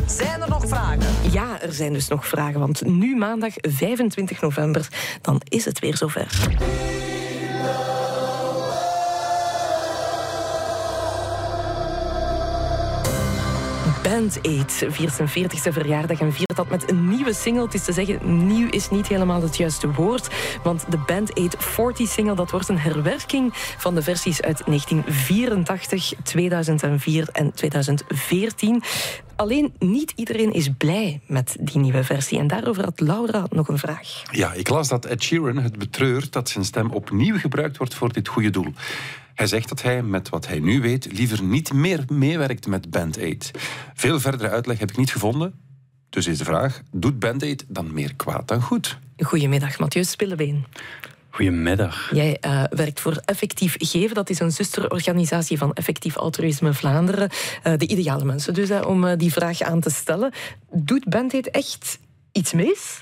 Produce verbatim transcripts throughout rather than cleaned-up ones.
Zijn er nog vragen? Ja, er zijn dus nog vragen, want nu maandag vijfentwintig november, dan is het weer zover. Band Aid viert zijn veertigste verjaardag en viert dat met een nieuwe single. Het is te zeggen, nieuw is niet helemaal het juiste woord, want de Band Aid veertig-single, dat wordt een herwerking van de versies uit negentien vierentachtig, tweeduizend vier en tweeduizend veertien. Alleen niet iedereen is blij met die nieuwe versie. En daarover had Laura nog een vraag. Ja, ik las dat Ed Sheeran het betreurt dat zijn stem opnieuw gebruikt wordt voor dit goede doel. Hij zegt dat hij, met wat hij nu weet, liever niet meer meewerkt met Band Aid. Veel verdere uitleg heb ik niet gevonden. Dus is de vraag, doet Band Aid dan meer kwaad dan goed? Goedemiddag, Mathieu Spillebeen. Goedemiddag. Jij uh, werkt voor Effectief Geven. Dat is een zusterorganisatie van Effectief Altruïsme Vlaanderen. Uh, de ideale mensen dus, hè, om uh, die vraag aan te stellen. Doet Band Aid echt iets mis?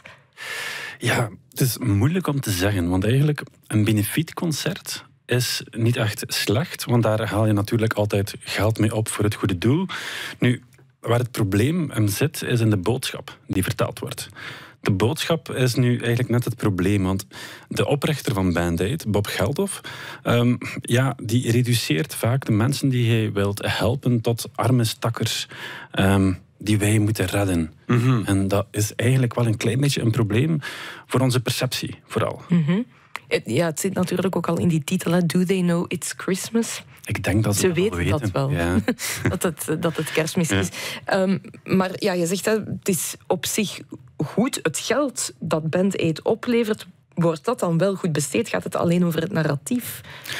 Ja, het is moeilijk om te zeggen. Want eigenlijk, een benefietconcert is niet echt slecht. Want daar haal je natuurlijk altijd geld mee op voor het goede doel. Nu, waar het probleem hem zit, is in de boodschap die verteld wordt. De boodschap is nu eigenlijk net het probleem, want de oprichter van Band Aid, Bob Geldof, um, ja, die reduceert vaak de mensen die hij wilt helpen tot arme stakkers um, die wij moeten redden. Mm-hmm. En dat is eigenlijk wel een klein beetje een probleem voor onze perceptie, vooral. Mm-hmm. Ja, het zit natuurlijk ook al in die titel, hè. Do they know it's Christmas? Ik denk dat ze, ze dat weten, weten dat wel, ja. dat, het, dat het kerstmis ja. is. Um, maar ja, je zegt, hè, het is op zich goed. Het geld dat Band Aid oplevert, wordt dat dan wel goed besteed? Gaat het alleen over het narratief?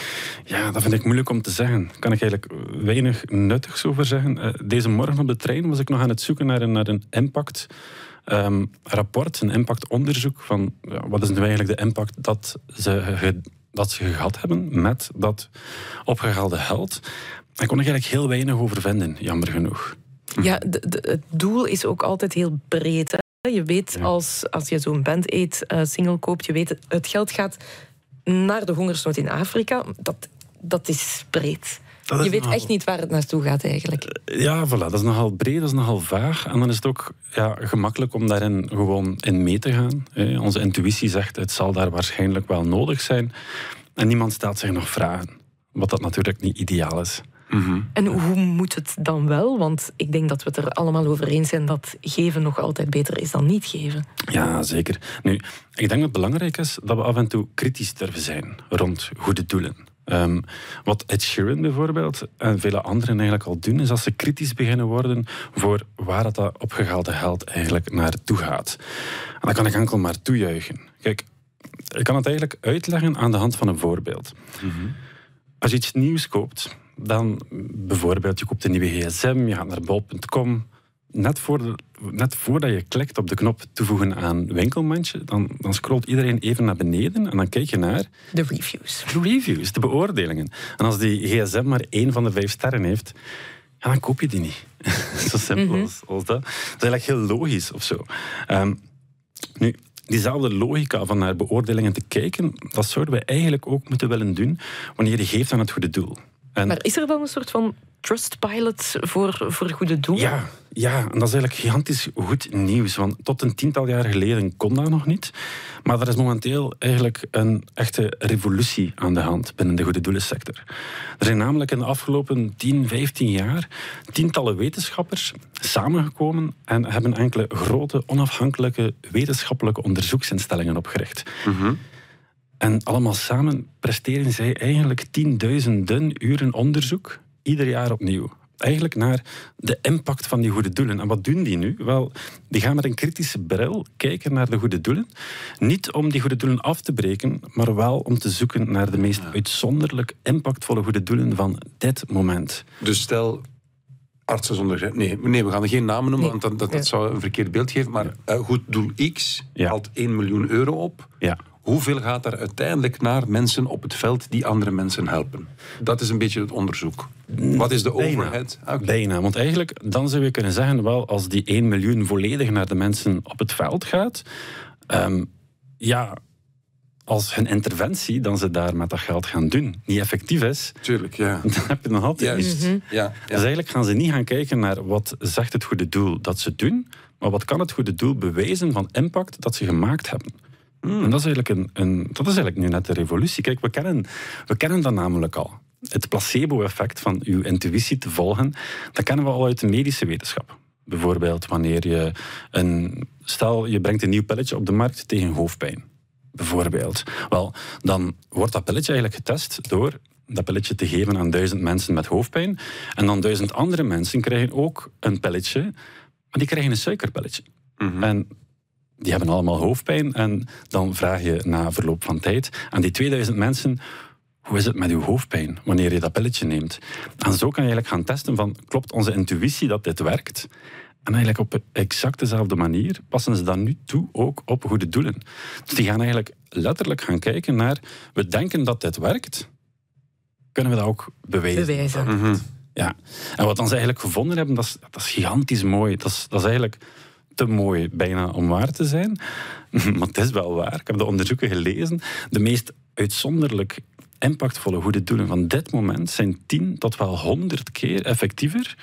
Ja, dat vind ik moeilijk om te zeggen. Daar kan ik eigenlijk weinig nuttigs over zeggen. Deze morgen op de trein was ik nog aan het zoeken naar een, naar een impact... Um, rapport, een impactonderzoek van ja, wat is nu eigenlijk de impact dat ze, ge, dat ze gehad hebben met dat opgehaalde geld. Daar kon ik eigenlijk heel weinig over vinden, jammer genoeg. Ja, de, de, het doel is ook altijd heel breed. Hè? Je weet, ja. als, als je zo'n Band Aid uh, single koopt, je weet, het geld gaat naar de hongersnood in Afrika. Dat, dat is breed. Dat je weet nogal... echt niet waar het naartoe gaat eigenlijk. Ja, voilà. Dat is nogal breed, dat is nogal vaag. En dan is het ook ja, gemakkelijk om daarin gewoon in mee te gaan. Onze intuïtie zegt, het zal daar waarschijnlijk wel nodig zijn. En niemand stelt zich nog vragen. Wat dat natuurlijk niet ideaal is. Mm-hmm. En hoe moet het dan wel? Want ik denk dat we het er allemaal over eens zijn dat geven nog altijd beter is dan niet geven. Ja, zeker. Nu, ik denk dat het belangrijk is dat we af en toe kritisch durven zijn rond goede doelen. Um, wat Ed Sheeran bijvoorbeeld en vele anderen eigenlijk al doen, is dat ze kritisch beginnen worden voor waar dat, dat opgehaalde geld eigenlijk naartoe gaat. En dat kan ik enkel maar toejuichen. Kijk, ik kan het eigenlijk uitleggen aan de hand van een voorbeeld. Mm-hmm. Als je iets nieuws koopt, dan bijvoorbeeld je koopt een nieuwe gsm, je gaat naar bol punt com... Net, voor de, net voordat je klikt op de knop toevoegen aan winkelmandje, dan, dan scrolt iedereen even naar beneden en dan kijk je naar... De reviews. De reviews, de beoordelingen. En als die gsm maar één van de vijf sterren heeft, ja, dan koop je die niet. Zo simpel mm-hmm. als, als dat. Dat is eigenlijk heel logisch of zo. Um, nu, diezelfde logica van naar beoordelingen te kijken, dat zouden we eigenlijk ook moeten willen doen wanneer je geeft aan het goede doel. En maar is er wel een soort van Trustpilot voor, voor goede doelen? Ja, ja, en dat is eigenlijk gigantisch goed nieuws. Want tot een tiental jaar geleden kon dat nog niet. Maar er is momenteel eigenlijk een echte revolutie aan de hand binnen de goede doelensector. Er zijn namelijk in de afgelopen tien, vijftien jaar tientallen wetenschappers samengekomen en hebben enkele grote onafhankelijke wetenschappelijke onderzoeksinstellingen opgericht. Mm-hmm. En allemaal samen presteren zij eigenlijk tienduizenden uren onderzoek, ieder jaar opnieuw. Eigenlijk naar de impact van die goede doelen. En wat doen die nu? Wel, die gaan met een kritische bril kijken naar de goede doelen. Niet om die goede doelen af te breken, maar wel om te zoeken naar de meest uitzonderlijk impactvolle goede doelen van dit moment. Dus stel... Artsen zonder Grenzen. Nee, nee, we gaan er geen namen noemen, nee. want dat, dat, dat zou een verkeerd beeld geven. Maar uh, goed doel X ja. haalt één miljoen euro op. Ja. Hoeveel gaat er uiteindelijk naar mensen op het veld die andere mensen helpen? Dat is een beetje het onderzoek. Wat is de Bijna. overhead? Okay. Bijna, want eigenlijk dan zou je kunnen zeggen, wel, als die één miljoen volledig naar de mensen op het veld gaat, um, ja, als hun interventie, dan ze daar met dat geld gaan doen, niet effectief is, tuurlijk, ja. dan heb je nog altijd Juist. iets. Mm-hmm. Ja, ja. Dus eigenlijk gaan ze niet gaan kijken naar wat zegt het goede doel dat ze doen, maar wat kan het goede doel bewijzen van impact dat ze gemaakt hebben. Mm. En dat is, eigenlijk een, een, dat is eigenlijk nu net de revolutie. Kijk, we kennen, we kennen dat namelijk al. Het placebo-effect van uw intuïtie te volgen, dat kennen we al uit de medische wetenschap. Bijvoorbeeld wanneer je een... Stel, je brengt een nieuw pilletje op de markt tegen hoofdpijn. Bijvoorbeeld. Wel, dan wordt dat pilletje eigenlijk getest door dat pilletje te geven aan duizend mensen met hoofdpijn. En dan duizend andere mensen krijgen ook een pilletje, maar die krijgen een suikerpilletje. Mm-hmm. En die hebben allemaal hoofdpijn. En dan vraag je na verloop van tijd aan die tweeduizend mensen: hoe is het met uw hoofdpijn wanneer je dat pilletje neemt? En zo kan je eigenlijk gaan testen van, klopt onze intuïtie dat dit werkt? En eigenlijk op exact dezelfde manier passen ze dat nu toe ook op goede doelen. Dus die gaan eigenlijk letterlijk gaan kijken naar, we denken dat dit werkt, kunnen we dat ook bewijzen? Bewijzen. Mm-hmm. Ja. En wat dan ze eigenlijk gevonden hebben, dat is, dat is gigantisch mooi. Dat is, dat is eigenlijk te mooi bijna om waar te zijn. Maar het is wel waar. Ik heb de onderzoeken gelezen. De meest uitzonderlijk impactvolle goede doelen van dit moment zijn tien tot wel honderd keer effectiever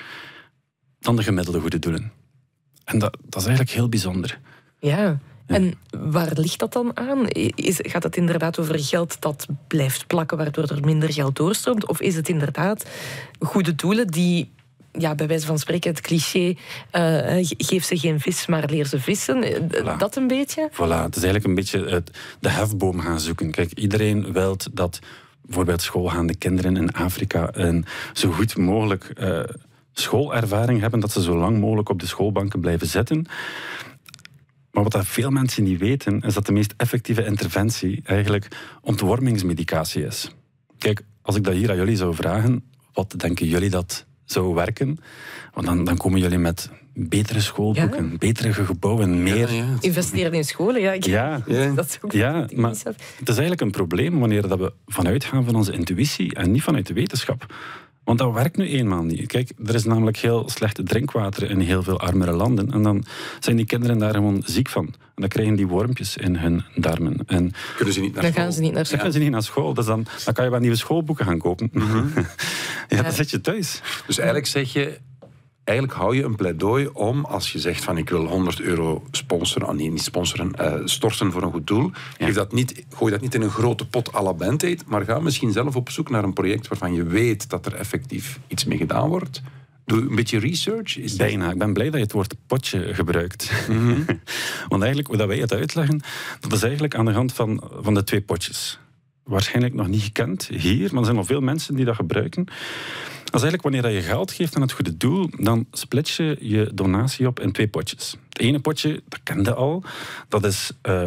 dan de gemiddelde goede doelen. En dat, dat is eigenlijk heel bijzonder. Ja, en waar ligt dat dan aan? Is, gaat het inderdaad over geld dat blijft plakken, waardoor er minder geld doorstroomt? Of is het inderdaad goede doelen die, ja, bij wijze van spreken, het cliché, uh, geef ze geen vis, maar leer ze vissen? Voilà. Dat een beetje? Voilà, het is eigenlijk een beetje het, de hefboom gaan zoeken. Kijk, iedereen wil dat bijvoorbeeld schoolgaande kinderen in Afrika een zo goed mogelijk Uh, schoolervaring hebben, dat ze zo lang mogelijk op de schoolbanken blijven zitten. Maar wat dat veel mensen niet weten, is dat de meest effectieve interventie eigenlijk ontwormingsmedicatie is. Kijk, als ik dat hier aan jullie zou vragen, wat denken jullie dat zou werken? Want dan, dan komen jullie met betere schoolboeken, ja. betere gebouwen, meer... Ja, ja. Investeren in scholen, ja. Ik, ja, ja. Dat is ook ja maar het is eigenlijk een probleem wanneer dat we vanuit gaan van onze intuïtie en niet vanuit de wetenschap. Want dat werkt nu eenmaal niet. Kijk, er is namelijk heel slecht drinkwater in heel veel armere landen. En dan zijn die kinderen daar gewoon ziek van. En dan krijgen die wormpjes in hun darmen. En kunnen ze niet naar dan school. gaan ze niet naar school. Dan gaan ze niet naar school. Dus dan, dan kan je wel nieuwe schoolboeken gaan kopen. Mm-hmm. ja, ja, dan zit je thuis. Dus eigenlijk zeg je, eigenlijk hou je een pleidooi om, als je zegt van ik wil honderd euro sponsoren, oh nee, niet sponsoren, uh, storten voor een goed doel, ja. geef dat niet, gooi dat niet in een grote pot à la Band Aid, maar ga misschien zelf op zoek naar een project waarvan je weet dat er effectief iets mee gedaan wordt. Doe een beetje research. Is Bijna. Ik ben blij dat je het woord potje gebruikt. Mm-hmm. Want eigenlijk, hoe dat wij het uitleggen, dat is eigenlijk aan de hand van, van de twee potjes. Waarschijnlijk nog niet gekend hier, maar er zijn al veel mensen die dat gebruiken. Dat is eigenlijk wanneer je geld geeft aan het goede doel, dan split je je donatie op in twee potjes. Het ene potje, dat kende al, dat is uh,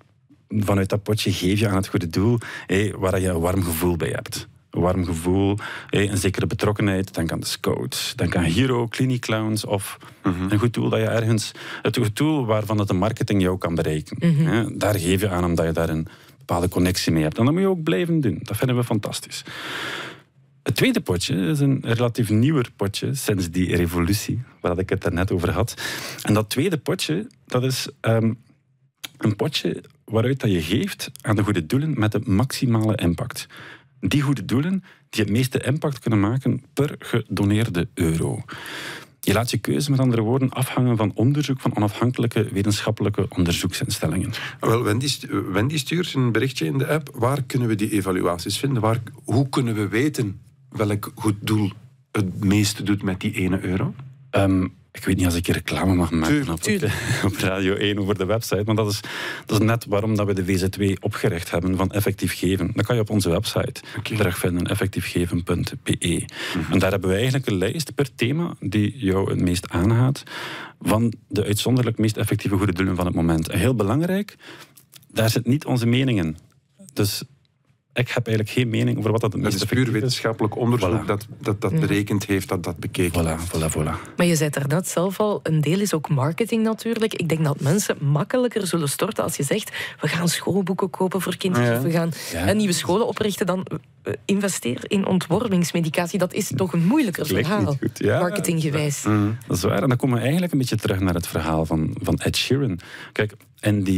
vanuit dat potje geef je aan het goede doel hey, waar je een warm gevoel bij hebt. Een warm gevoel, hey, een zekere betrokkenheid. Denk aan de Scouts, denk aan Hero, Clinic Clowns of mm-hmm. een goed doel dat je ergens, het goed doel waarvan het de marketing jou kan bereiken. Mm-hmm. Ja, daar geef je aan omdat je daar een bepaalde connectie mee hebt. En dat moet je ook blijven doen. Dat vinden we fantastisch. Het tweede potje is een relatief nieuwer potje sinds die revolutie, waar ik het daarnet over had. En dat tweede potje, dat is um, een potje waaruit dat je geeft aan de goede doelen met de maximale impact. Die goede doelen die het meeste impact kunnen maken per gedoneerde euro. Je laat je keuze met andere woorden afhangen van onderzoek van onafhankelijke wetenschappelijke onderzoeksinstellingen. Wel, Wendy, Wendy stuurt een berichtje in de app. Waar kunnen we die evaluaties vinden? Waar, hoe kunnen we weten welk goed doel het meeste doet met die ene euro? Um, ik weet niet als ik hier reclame mag maken op, op Radio één over de website, maar dat is, dat is net waarom dat we de V Z W opgericht hebben van effectief geven. Dat kan je op onze website okay. terugvinden, effectief geven punt b e. Mm-hmm. En daar hebben we eigenlijk een lijst per thema die jou het meest aangaat van de uitzonderlijk meest effectieve goede doelen van het moment. En heel belangrijk, daar zit niet onze mening in. Dus ik heb eigenlijk geen mening over wat dat het meest effectief is. Dat is puur wetenschappelijk onderzoek voilà. dat, dat dat berekend heeft, dat dat bekeken voilà, heeft. Voilà, voilà. Maar je zei er net zelf al, een deel is ook marketing natuurlijk. Ik denk dat mensen makkelijker zullen storten als je zegt, we gaan schoolboeken kopen voor kinderen, ja. we gaan ja. nieuwe scholen oprichten, dan investeer in ontwormingsmedicatie. Dat is toch een moeilijker Klinkt verhaal, ja. marketinggewijs. Mm. Dat is waar. En dan komen we eigenlijk een beetje terug naar het verhaal van, van Ed Sheeran. Kijk, en die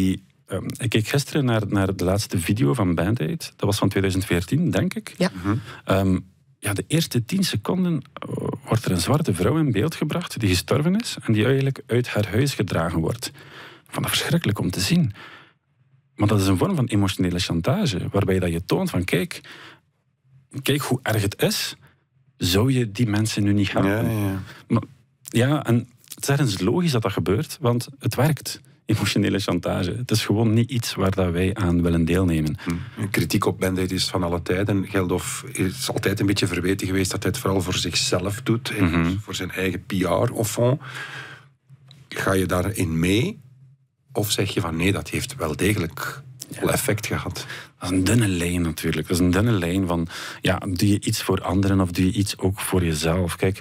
um, ik keek gisteren naar, naar de laatste video van Band Aid. Dat was van twintig veertien, denk ik. Ja. Mm-hmm. Um, ja, de eerste tien seconden wordt er een zwarte vrouw in beeld gebracht die gestorven is en die eigenlijk uit haar huis gedragen wordt. Ik vond dat verschrikkelijk om te zien. Maar dat is een vorm van emotionele chantage, waarbij dat je toont van kijk, kijk hoe erg het is, zou je die mensen nu niet helpen? Ja, ja. Maar, ja, en het is ergens logisch dat dat gebeurt, want het werkt. Emotionele chantage. Het is gewoon niet iets waar dat wij aan willen deelnemen. Hm. Kritiek op Band Aid is van alle tijden. Geldof is altijd een beetje verweten geweest dat hij het vooral voor zichzelf doet. Mm-hmm. Voor zijn eigen P R, au fond. Ga je daarin mee? Of zeg je van nee, dat heeft wel degelijk ja. effect gehad? Dat is een dunne lijn natuurlijk. Dat is een dunne lijn van, ja, doe je iets voor anderen of doe je iets ook voor jezelf? Kijk,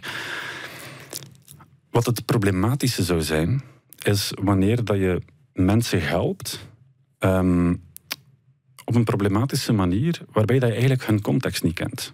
wat het problematische zou zijn, is wanneer dat je mensen helpt um, op een problematische manier, waarbij dat je eigenlijk hun context niet kent.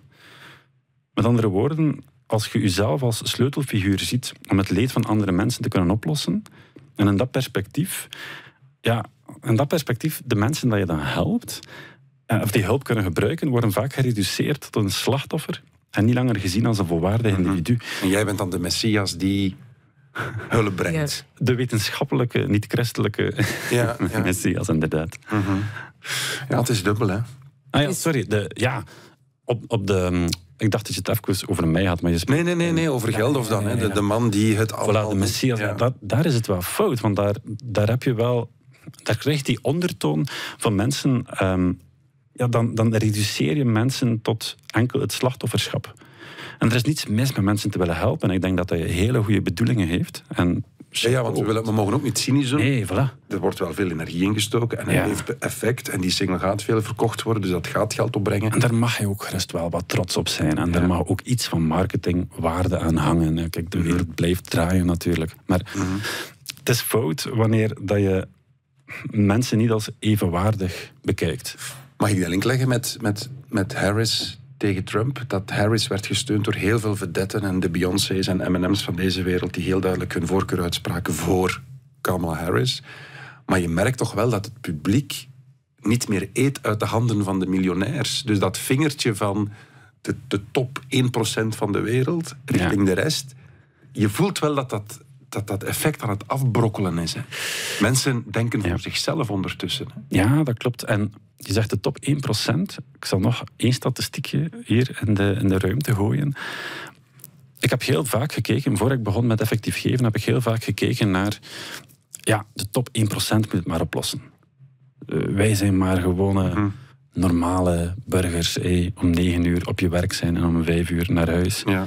Met andere woorden, als je jezelf als sleutelfiguur ziet om het leed van andere mensen te kunnen oplossen, en in dat perspectief, ja, in dat perspectief, de mensen die je dan helpt, of die hulp kunnen gebruiken, worden vaak gereduceerd tot een slachtoffer en niet langer gezien als een volwaardig individu. En jij bent dan de Messias die hulp brengt. Ja. De wetenschappelijke, niet-christelijke ja, ja. Messias, inderdaad. Mm-hmm. Ja, het is dubbel, hè. Ah ja, sorry. De, ja, op, op de... Ik dacht dat je het even over mij had, maar je spreekt... Nee, nee, nee, nee, over Geldof dan. Hè. De, de man die het allemaal... Voilà, de Messias. Ja. Dat, daar is het wel fout, want daar, daar heb je wel... Daar krijg je die ondertoon van mensen... Um, ja, dan, dan reduceer je mensen tot enkel het slachtofferschap. En er is niets mis met mensen te willen helpen. En ik denk dat hij hele goede bedoelingen heeft. En ja, ja, want we, willen, we mogen ook niet cynisch doen. Nee, voilà. Er wordt wel veel energie ingestoken en hij ja. heeft effect. En die single gaat veel verkocht worden, dus dat gaat geld opbrengen. En daar mag je ook gerust wel wat trots op zijn. En ja. daar mag ook iets van marketingwaarde aan hangen. Kijk, de wereld mm-hmm. blijft draaien natuurlijk. Maar mm-hmm. het is fout wanneer dat je mensen niet als evenwaardig bekijkt. Mag ik die link leggen met, met, met Harris tegen Trump? Dat Harris werd gesteund door heel veel vedetten en de Beyoncé's en M en M's van deze wereld die heel duidelijk hun voorkeur uitspraken voor Kamala Harris. Maar je merkt toch wel dat het publiek niet meer eet uit de handen van de miljonairs. Dus dat vingertje van de, de top één procent van de wereld richting ja. de rest. Je voelt wel dat dat, dat dat effect aan het afbrokkelen is. Hè. Mensen denken voor ja. zichzelf ondertussen. Hè. Ja, dat klopt. En je zegt de top één procent. Ik zal nog één statistiekje hier in de, in de ruimte gooien. Ik heb heel vaak gekeken, voor ik begon met effectief geven, heb ik heel vaak gekeken naar, ja, de top één procent moet het maar oplossen. Uh, wij zijn maar gewone, mm. normale burgers, hey, om negen uur op je werk zijn en om vijf uur naar huis. Ja.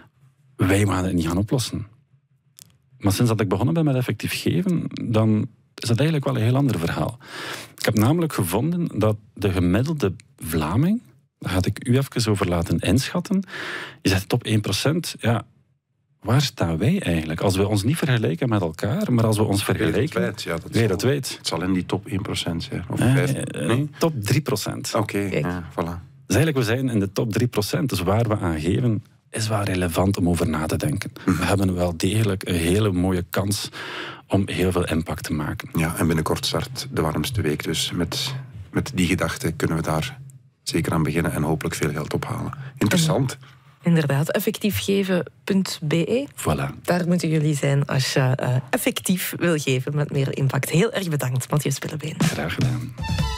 Wij gaan het niet gaan oplossen. Maar sinds dat ik begonnen ben met effectief geven, dan is dat eigenlijk wel een heel ander verhaal. Ik heb namelijk gevonden dat de gemiddelde Vlaming, daar ga ik u even over laten inschatten, je zegt top één procent, ja, waar staan wij eigenlijk? Als we ons niet vergelijken met elkaar, maar als we ons vergelijken... Weet, ja, dat weet dat weet. Het zal in die top één procent zijn. Of eh, vijf, nee? Top drie procent. Oké, okay, ja, voilà. Dus eigenlijk, we zijn in de top drie procent, dus waar we aan geven, is wel relevant om over na te denken. Mm-hmm. We hebben wel degelijk een hele mooie kans om heel veel impact te maken. Ja, en binnenkort start de warmste week, dus met, met die gedachte kunnen we daar zeker aan beginnen en hopelijk veel geld ophalen. Interessant. Inderdaad, effectiefgeven punt b e. Voilà. Daar moeten jullie zijn als je uh, effectief wil geven met meer impact. Heel erg bedankt, Matthias Pillebeen. Graag gedaan.